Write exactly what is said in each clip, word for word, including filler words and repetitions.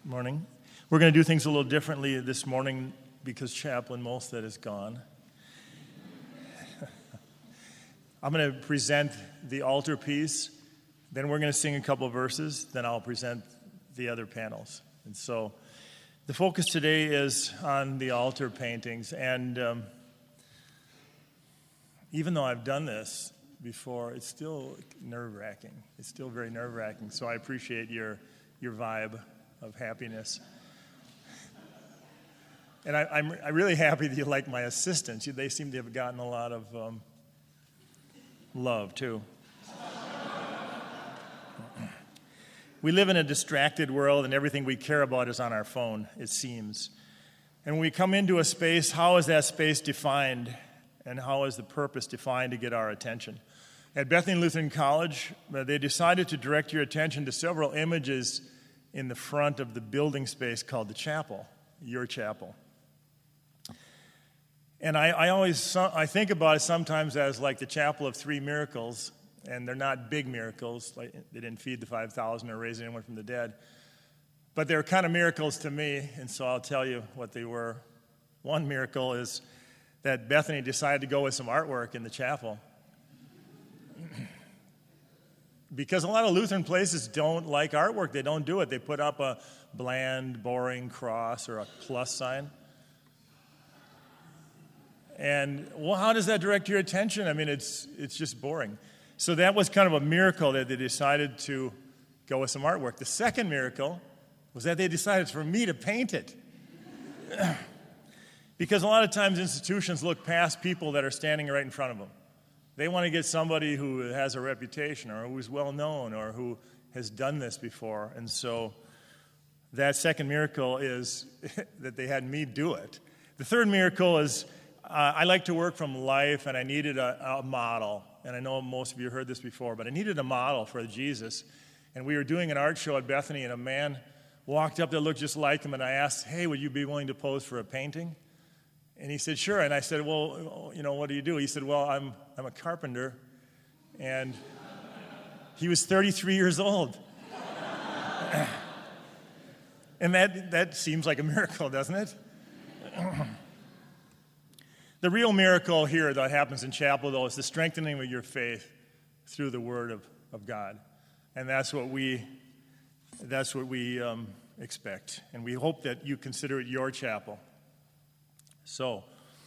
Morning. We're going to do things a little differently this morning because Chaplain Molstead is gone. I'm going to present the altar piece, then we're going to sing a couple of verses, then I'll present the other panels. And so the focus today is on the altar paintings, and um, even though I've done this before, it's still nerve-wracking. It's still very nerve-wracking, so I appreciate your your vibe of happiness. And I, I'm, I'm really happy that you like my assistants. They seem to have gotten a lot of um, love, too. We live in a distracted world, and everything we care about is on our phone, it seems. And when we come into a space, how is that space defined, and how is the purpose defined to get our attention? At Bethany Lutheran College, they decided to direct your attention to several images in the front of the building space called the chapel, your chapel. And I, I always I think about it sometimes as like the chapel of three miracles, and they're not big miracles, like they didn't feed the five thousand or raise anyone from the dead, but they're kind of miracles to me, and so I'll tell you what they were. One miracle is that Bethany decided to go with some artwork in the chapel. Because a lot of Lutheran places don't like artwork. They don't do it. They put up a bland, boring cross or a plus sign. And, well, how does that direct your attention? I mean, it's it's just boring. So that was kind of a miracle that they decided to go with some artwork. The second miracle was that they decided for me to paint it. Because a lot of times institutions look past people that are standing right in front of them. They want to get somebody who has a reputation or who's well known or who has done this before. And so that second miracle is that they had me do it. The third miracle is uh, I like to work from life, and I needed a, a model. And I know most of you heard this before, but I needed a model for Jesus. And we were doing an art show at Bethany, and a man walked up that looked just like him, and I asked, hey, would you be willing to pose for a painting? And he said, sure. And I said, well, you know, what do you do? He said, well, I'm I'm a carpenter. And he was thirty-three years old. And that, that seems like a miracle, doesn't it? The real miracle here that happens in chapel, though, is the strengthening of your faith through the Word of, of God. And that's what we, that's what we um, expect. And we hope that you consider it your chapel. So,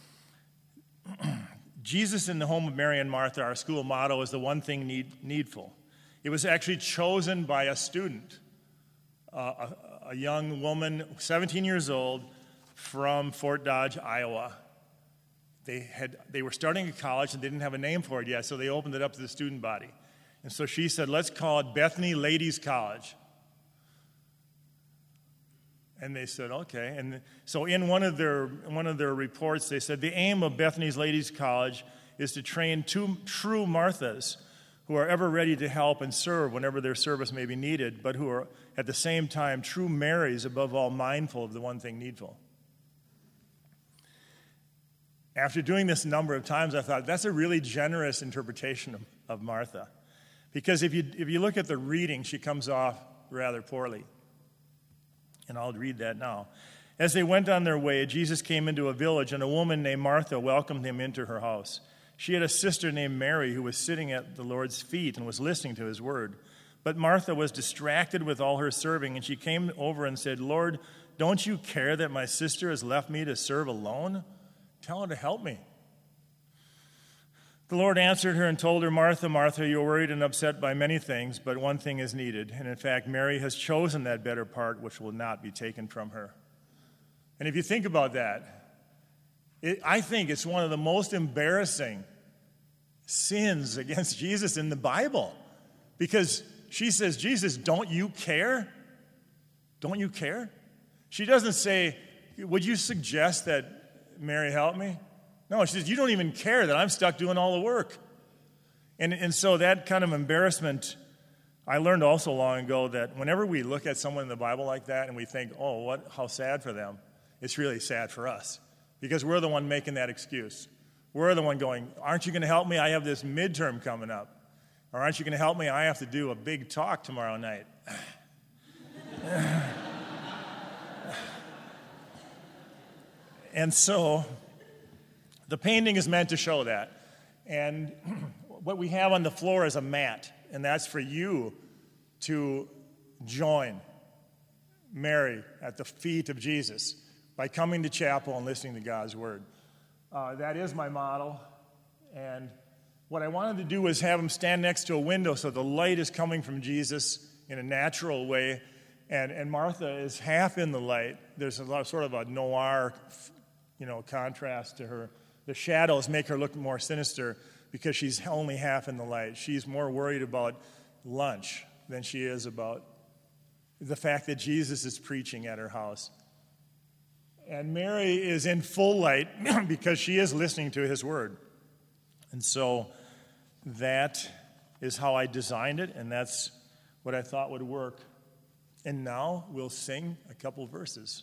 Jesus in the home of Mary and Martha, our school motto, is the one thing need, needful. It was actually chosen by a student, uh, a, a young woman, seventeen years old, from Fort Dodge, Iowa. They had they were starting a college and they didn't have a name for it yet, so they opened it up to the student body. And so she said, let's call it Bethany Ladies College. And they said, okay. And so in one of their one of their reports, they said the aim of Bethany's Ladies College is to train two true Marthas who are ever ready to help and serve whenever their service may be needed, but who are at the same time true Marys, above all mindful of the one thing needful. After doing this a number of times, I thought that's a really generous interpretation of, of Martha. Because if you if you look at the reading, she comes off rather poorly. And I'll read that now. As they went on their way, Jesus came into a village, and a woman named Martha welcomed him into her house. She had a sister named Mary who was sitting at the Lord's feet and was listening to his word. But Martha was distracted with all her serving, and she came over and said, Lord, don't you care that my sister has left me to serve alone? Tell her to help me. The Lord answered her and told her, Martha, Martha, you're worried and upset by many things, but one thing is needed. And in fact, Mary has chosen that better part, which will not be taken from her. And if you think about that, it, I think it's one of the most embarrassing sins against Jesus in the Bible. Because she says, Jesus, don't you care? Don't you care? She doesn't say, would you suggest that Mary help me? No, she says, you don't even care that I'm stuck doing all the work. And, and so that kind of embarrassment, I learned also long ago that whenever we look at someone in the Bible like that and we think, oh, what, how sad for them, it's really sad for us. Because we're the one making that excuse. We're the one going, aren't you going to help me? I have this midterm coming up. Or aren't you going to help me? I have to do a big talk tomorrow night. And so the painting is meant to show that. And what we have on the floor is a mat, and that's for you to join Mary at the feet of Jesus by coming to chapel and listening to God's word. Uh, that is my model, and what I wanted to do was have him stand next to a window so the light is coming from Jesus in a natural way, and, and Martha is half in the light. There's a lot, sort of a noir, you know, contrast to her. The shadows make her look more sinister because she's only half in the light. She's more worried about lunch than she is about the fact that Jesus is preaching at her house. And Mary is in full light because she is listening to his word. And so that is how I designed it, and that's what I thought would work. And now we'll sing a couple verses.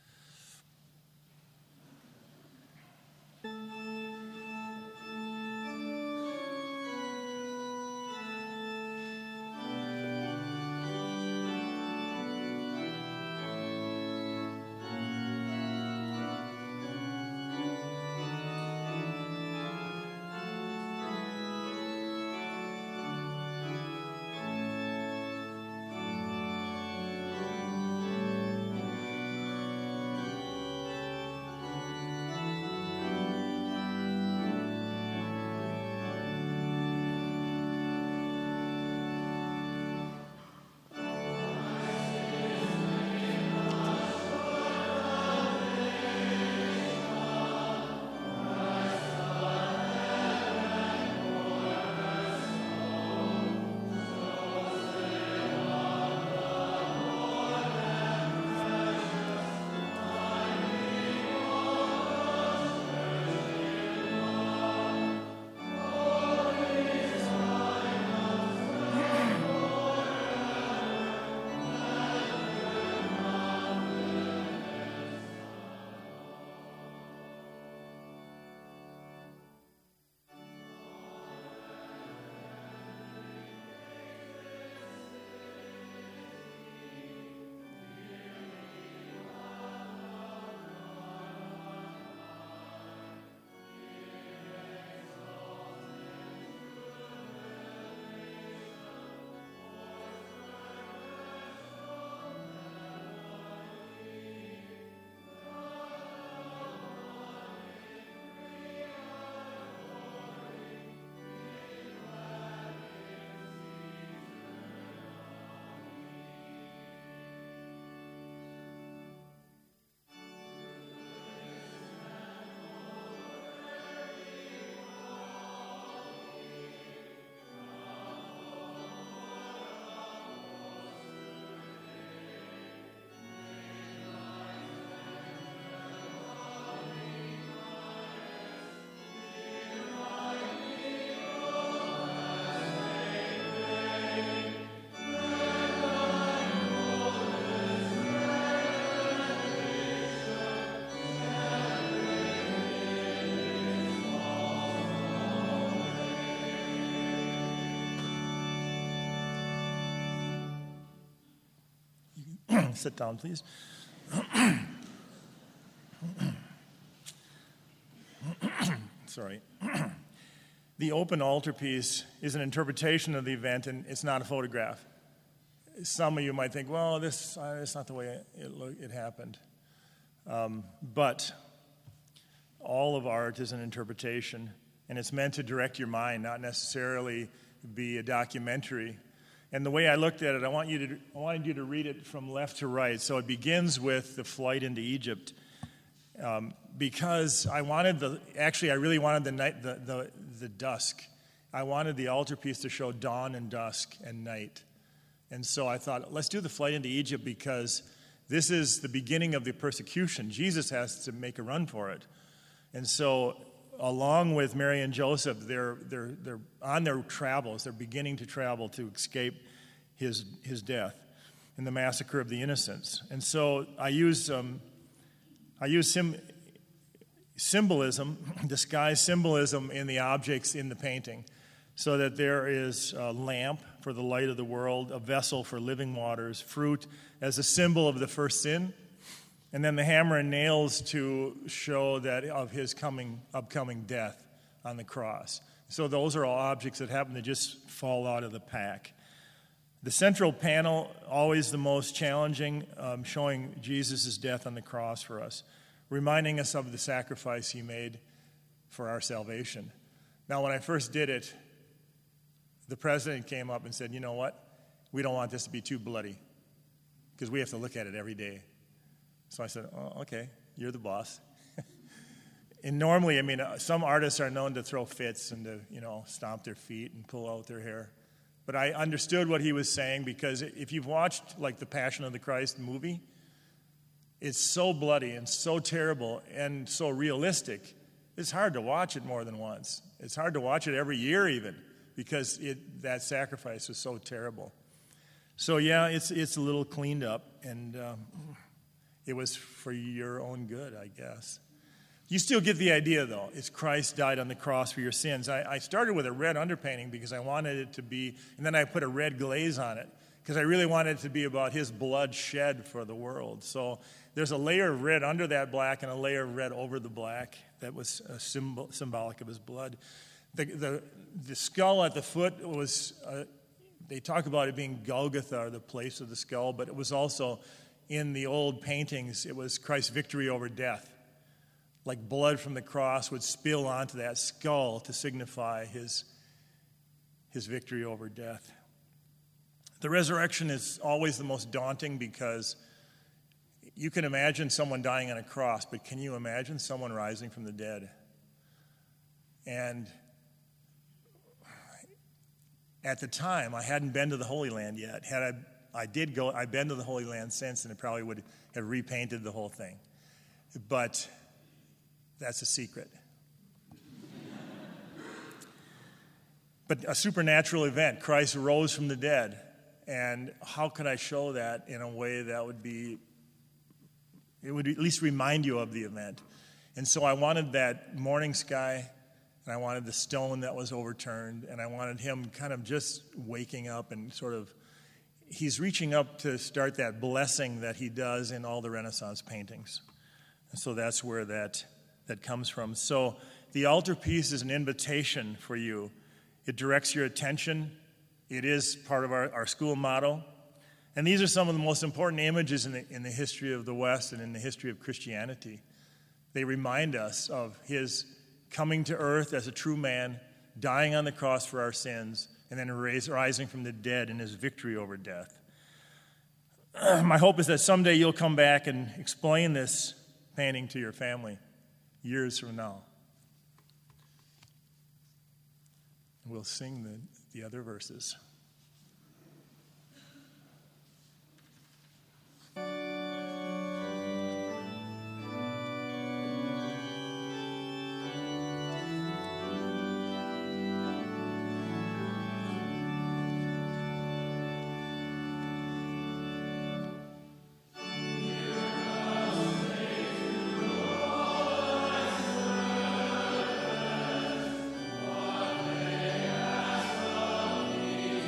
Sit down, please. Sorry. The open altarpiece is an interpretation of the event, and it's not a photograph. Some of you might think, well, this uh, it's not the way it, it, it happened. Um, but all of art is an interpretation, and it's meant to direct your mind, not necessarily be a documentary. And the way I looked at it, I want you to I wanted you to read it from left to right. So it begins with the flight into Egypt, um, because I wanted the actually I really wanted the night the, the the dusk. I wanted the altarpiece to show dawn and dusk and night. And so I thought, let's do the flight into Egypt because this is the beginning of the persecution. Jesus has to make a run for it. And so along with Mary and Joseph, they're, they're, they're on their travels. They're beginning to travel to escape his, his death in the massacre of the innocents. And so I use, um, I use sim, symbolism, disguised symbolism in the objects in the painting, so that there is a lamp for the light of the world, a vessel for living waters, fruit as a symbol of the first sin, and then the hammer and nails to show that of his coming, upcoming death on the cross. So those are all objects that happen to just fall out of the pack. The central panel, always the most challenging, um, showing Jesus' death on the cross for us, reminding us of the sacrifice he made for our salvation. Now, when I first did it, the president came up and said, you know what? We don't want this to be too bloody because we have to look at it every day. So I said, oh, okay, you're the boss. And normally, I mean, uh, some artists are known to throw fits and to, you know, stomp their feet and pull out their hair. But I understood what he was saying, because if you've watched, like, the Passion of the Christ movie, it's so bloody and so terrible and so realistic. It's hard to watch it more than once. It's hard to watch it every year even, because it, that sacrifice was so terrible. So, yeah, it's it's a little cleaned up, and um, it was for your own good, I guess. You still get the idea, though. It's Christ died on the cross for your sins. I, I started with a red underpainting because I wanted it to be, and then I put a red glaze on it because I really wanted it to be about his blood shed for the world. So there's a layer of red under that black and a layer of red over the black that was a symbol, symbolic of his blood. The, the, the skull at the foot was, uh, they talk about it being Golgotha, or the place of the skull, but it was also, in the old paintings, it was Christ's victory over death. Like blood from the cross would spill onto that skull to signify his, his victory over death. The resurrection is always the most daunting, because you can imagine someone dying on a cross, but can you imagine someone rising from the dead? And at the time, I hadn't been to the Holy Land yet. Had I, I did go, I've been to the Holy Land since, and it probably would have repainted the whole thing. But that's a secret. But a supernatural event, Christ rose from the dead. And how could I show that in a way that would be, it would at least remind you of the event? And so I wanted that morning sky, and I wanted the stone that was overturned, and I wanted him kind of just waking up and sort of, he's reaching up to start that blessing that he does in all the Renaissance paintings. And so that's where that that comes from. So the altarpiece is an invitation for you. It directs your attention. It is part of our, our school motto. And these are some of the most important images in the, in the history of the West and in the history of Christianity. They remind us of his coming to earth as a true man, dying on the cross for our sins, and then raise, rising from the dead in his victory over death. My hope is that someday you'll come back and explain this painting to your family years from now. We'll sing the, the other verses. What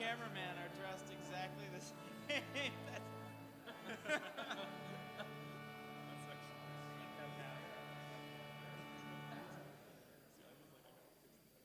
cameraman are dressed exactly the same. That's